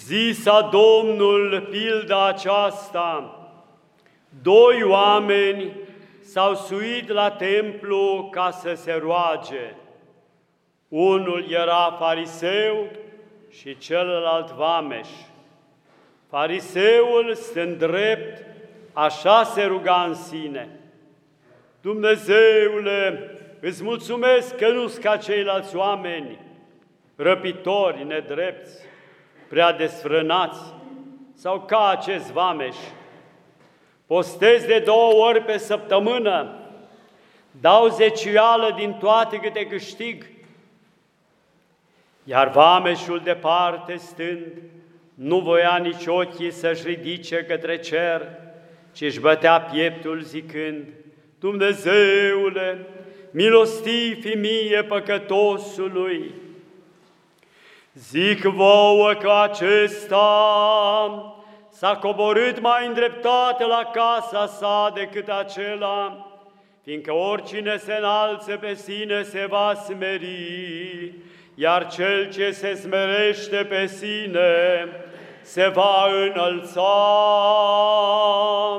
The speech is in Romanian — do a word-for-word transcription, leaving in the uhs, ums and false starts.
Zisa Domnul pilda aceasta: doi oameni s-au suit la templu ca să se roage. Unul era fariseu și celălalt vameș. Fariseul, stând drept, așa se ruga în sine: Dumnezeule, îți mulțumesc că nu-s ca ceilalți oameni, răpitori, nedrepți, prea desfrânați, sau ca acest vameș. Postez de două ori pe săptămână, dau zeciuială din toate câte câștig. Iar vameșul departe stând, nu voia nici ochii să-și ridice către cer, ci își bătea pieptul zicând: Dumnezeule, milostiv-i mie păcătosului. Zic vouă că acesta s-a coborât mai îndreptat la casa sa decât acela, fiindcă oricine se înalță pe sine se va smeri, iar cel ce se smerește pe sine se va înălța.